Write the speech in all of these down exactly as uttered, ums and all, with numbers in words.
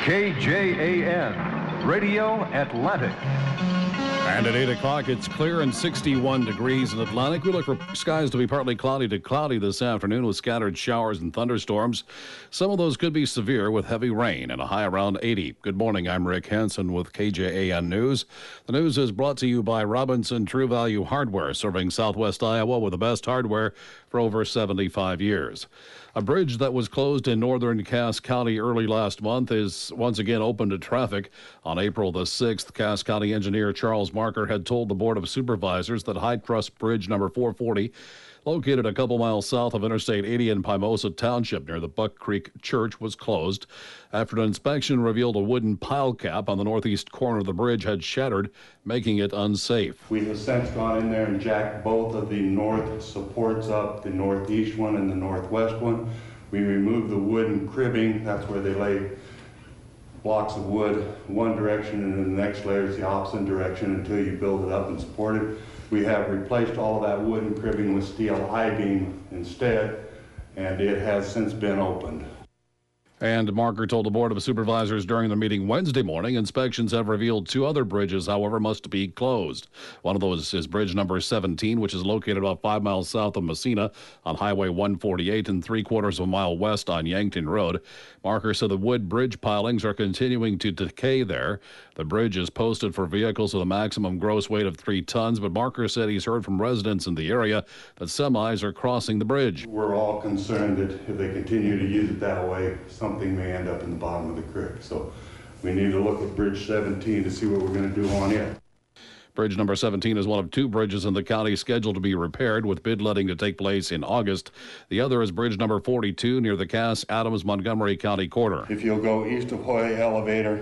K J A N, Radio Atlantic. And at eight o'clock, it's clear and sixty-one degrees in Atlantic. We look for skies to be partly cloudy to cloudy this afternoon with scattered showers and thunderstorms. Some of those could be severe with heavy rain and a high around eighty. Good morning. I'm Rick Hansen with K J A N News. The news is brought to you by Robinson True Value Hardware, serving Southwest Iowa with the best hardware for over seventy-five years. A bridge that was closed in northern Cass County early last month is once again open to traffic. On April the sixth, Cass County engineer Charles Marker had told the Board of Supervisors that High Trust Bridge number four forty, located a couple miles south of Interstate eighty in Pimosa Township near the Buck Creek Church, was closed after an inspection revealed a wooden pile cap on the northeast corner of the bridge had shattered, making it unsafe. We've since gone in there and jacked both of the north supports up, the northeast one and the northwest one. We removed the wooden cribbing. That's where they lay blocks of wood one direction, and then the next layer is the opposite direction until you build it up and support it. We have replaced all of that wooden cribbing with steel I-beam instead, and it has since been opened. And Marker told the Board of Supervisors during the meeting Wednesday morning, inspections have revealed two other bridges, however, must be closed. One of those is bridge number seventeen, which is located about five miles south of Messina on Highway one forty-eight and three quarters of a mile west on Yankton Road. Marker said the wood bridge pilings are continuing to decay there. The bridge is posted for vehicles with a maximum gross weight of three tons, but Marker said he's heard from residents in the area that semis are crossing the bridge. We're all concerned that if they continue to use it that way, something may end up in the bottom of the creek. So we need to look at Bridge seventeen to see what we're going to do on it. Bridge number seventeen is one of two bridges in the county scheduled to be repaired, with bid letting to take place in August. The other is bridge number forty-two near the Cass Adams Montgomery County corridor. If you'll go east of Hoy Elevator,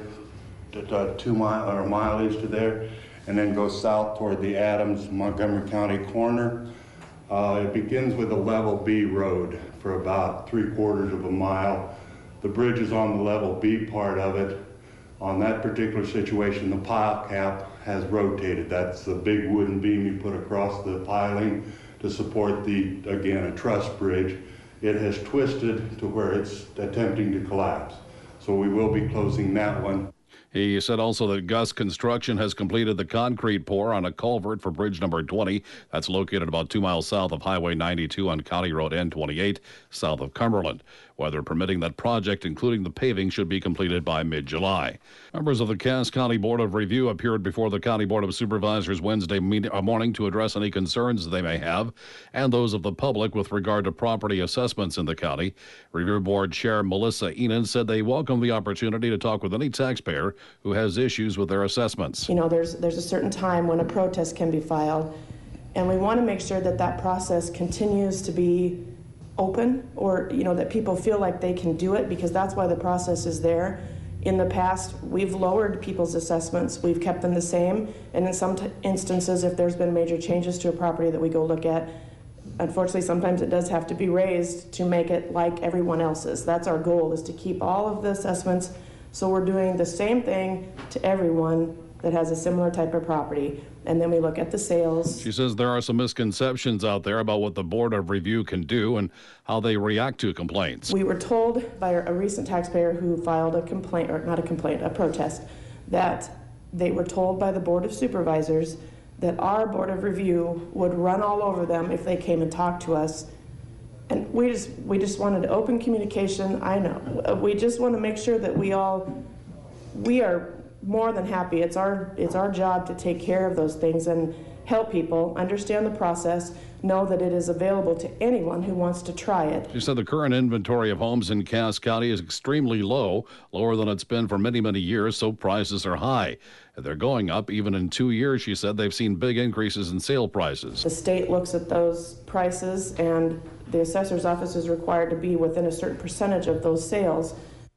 to two mile or a mile east of there, and then go south toward the Adams Montgomery County corner, uh, it begins with a level B road for about three quarters of a mile. The bridge is on the level B part of it. On that particular situation, the pile cap has rotated. That's the big wooden beam you put across the piling to support the, again, a truss bridge. It has twisted to where it's attempting to collapse. So we will be closing that one. He said also that Gus Construction has completed the concrete pour on a culvert for bridge number twenty. That's located about two miles south of Highway ninety-two on County Road N twenty-eight, south of Cumberland. Weather permitting, that project, including the paving, should be completed by mid-July. Members of the Cass County Board of Review appeared before the County Board of Supervisors Wednesday morning to address any concerns they may have and those of the public with regard to property assessments in the county. Review Board Chair Melissa Enan said they welcome the opportunity to talk with any taxpayer who has issues with their assessments. You know, there's there's a certain time when a protest can be filed, and we want to make sure that that process continues to be open, or, you know, that people feel like they can do it, because that's why the process is there. In the past, we've lowered people's assessments. We've kept them the same, and in some t- instances, if there's been major changes to a property that we go look at, unfortunately, sometimes it does have to be raised to make it like everyone else's. That's our goal, is to keep all of the assessments, so we're doing the same thing to everyone that has a similar type of property. And then we look at the sales. She says there are some misconceptions out there about what the Board of Review can do and how they react to complaints. We were told by a recent taxpayer who filed a complaint, or not a complaint, a protest, that they were told by the Board of Supervisors that our Board of Review would run all over them if they came and talked to us. And we just we just wanted open communication. I know. We just want to make sure that we all, we are more than happy. It's our it's our job to take care of those things and help people understand the process, know that it is available to anyone who wants to try it. She said the current inventory of homes in Cass County is extremely low, lower than it's been for many, many years, so prices are high. They're going up. Even in two years, she said, they've seen big increases in sale prices. The state looks at those prices, and the assessor's office is required to be within a certain percentage of those sales.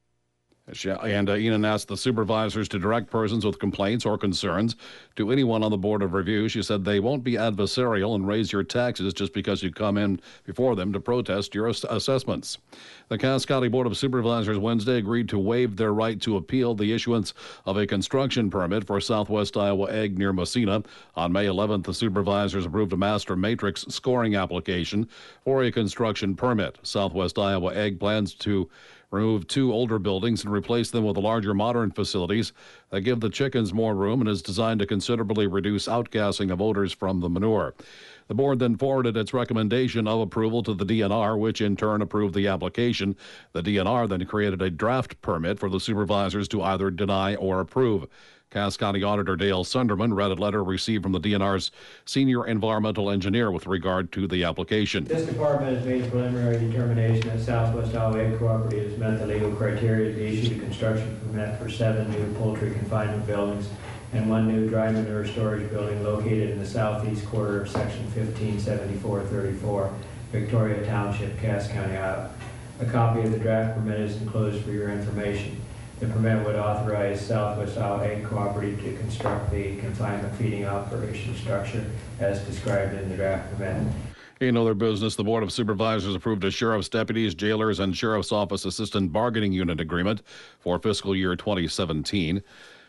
And uh, Enan asked the supervisors to direct persons with complaints or concerns to anyone on the Board of Review. She said they won't be adversarial and raise your taxes just because you come in before them to protest your ass- assessments. The Cass County Board of Supervisors Wednesday agreed to waive their right to appeal the issuance of a construction permit for Southwest Iowa Egg near Messina. On May eleventh, the supervisors approved a master matrix scoring application for a construction permit. Southwest Iowa Egg plans to removed two older buildings and replaced them with larger modern facilities that give the chickens more room and is designed to considerably reduce outgassing of odors from the manure. The board then forwarded its recommendation of approval to the D N R, which in turn approved the application. The D N R then created a draft permit for the supervisors to either deny or approve. Cass County Auditor Dale Sunderman read a letter received from the D N R's senior environmental engineer with regard to the application. This department has made a preliminary determination that Southwest Iowa Egg Cooperative has met the legal criteria to issue a construction permit for seven new poultry confinement buildings and one new dry manure storage building located in the southeast quarter of Section fifteen seventy-four thirty-four, Victoria Township, Cass County, Iowa. A copy of the draft permit is enclosed for your information. The permit would authorize Southwest Iowa Egg Cooperative to construct the confinement feeding operation structure as described in the draft permit. In other business, the Board of Supervisors approved a sheriff's deputies, jailers, and sheriff's office assistant bargaining unit agreement for fiscal year twenty seventeen.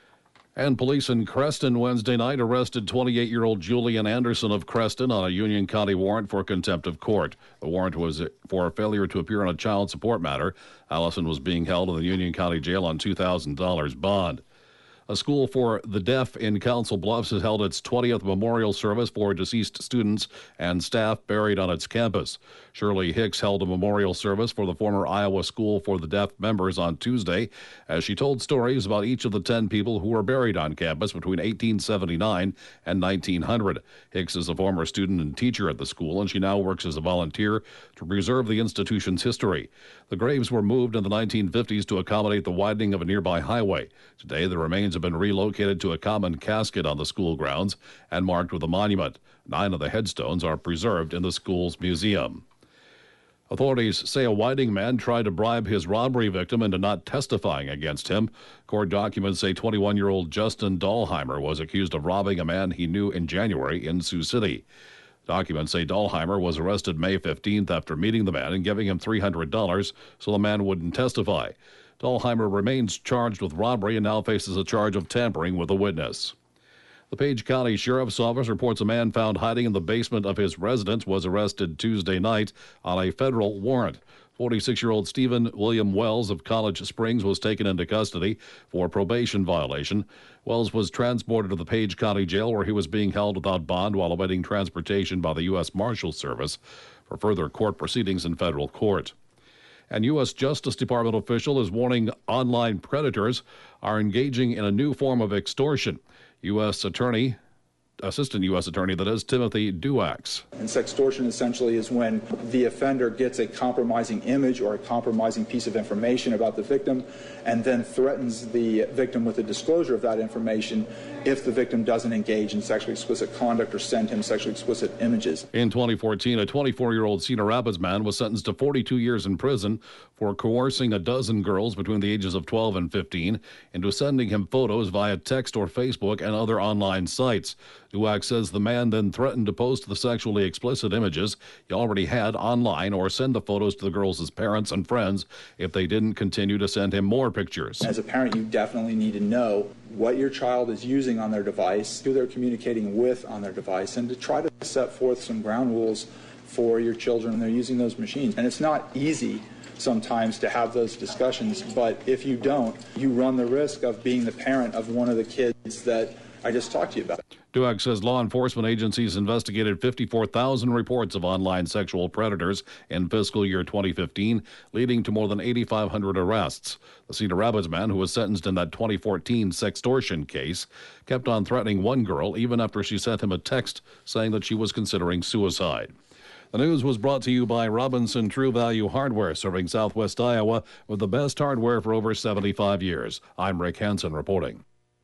And police in Creston Wednesday night arrested twenty-eight-year-old Julian Anderson of Creston on a Union County warrant for contempt of court. The warrant was for failure to appear on a child support matter. Allison was being held in the Union County Jail on two thousand dollars bond. A school for the deaf in Council Bluffs has held its twentieth memorial service for deceased students and staff buried on its campus. Shirley Hicks held a memorial service for the former Iowa School for the Deaf members on Tuesday as she told stories about each of the ten people who were buried on campus between eighteen seventy-nine and nineteen hundred. Hicks is a former student and teacher at the school, and she now works as a volunteer to preserve the institution's history. The graves were moved in the nineteen fifties to accommodate the widening of a nearby highway. Today, the remains have been relocated to a common casket on the school grounds and marked with a monument. Nine of the headstones are preserved in the school's museum. Authorities say a Whiting man tried to bribe his robbery victim into not testifying against him. Court documents say twenty-one-year-old Justin Dahlheimer was accused of robbing a man he knew in January in Sioux City. Documents say Dahlheimer was arrested May fifteenth after meeting the man and giving him three hundred dollars so the man wouldn't testify. Dahlheimer remains charged with robbery and now faces a charge of tampering with a witness. The Page County Sheriff's Office reports a man found hiding in the basement of his residence was arrested Tuesday night on a federal warrant. forty-six-year-old Stephen William Wells of College Springs was taken into custody for probation violation. Wells was transported to the Page County Jail where he was being held without bond while awaiting transportation by the U S Marshals Service for further court proceedings in federal court. And U S Justice Department official is warning online predators are engaging in a new form of extortion. U S Attorney, Assistant U S Attorney, that is, Timothy Duax. And sextortion essentially is when the offender gets a compromising image or a compromising piece of information about the victim and then threatens the victim with the disclosure of that information if the victim doesn't engage in sexually explicit conduct or send him sexually explicit images. In twenty fourteen, a twenty-four-year-old Cedar Rapids man was sentenced to forty-two years in prison for coercing a dozen girls between the ages of twelve and fifteen into sending him photos via text or Facebook and other online sites. Duax says the man then threatened to post the sexually explicit images he already had online or send the photos to the girls' parents and friends if they didn't continue to send him more pictures. As a parent, you definitely need to know what your child is using on their device, who they're communicating with on their device, and to try to set forth some ground rules for your children when they're using those machines. And it's not easy sometimes to have those discussions, but if you don't, you run the risk of being the parent of one of the kids that I just talked to you about. Duax says law enforcement agencies investigated fifty-four thousand reports of online sexual predators in fiscal year twenty fifteen, leading to more than eighty-five hundred arrests. The Cedar Rapids man, who was sentenced in that twenty fourteen sextortion case, kept on threatening one girl even after she sent him a text saying that she was considering suicide. The news was brought to you by Robinson True Value Hardware, serving Southwest Iowa with the best hardware for over seventy-five years. I'm Rick Hansen reporting.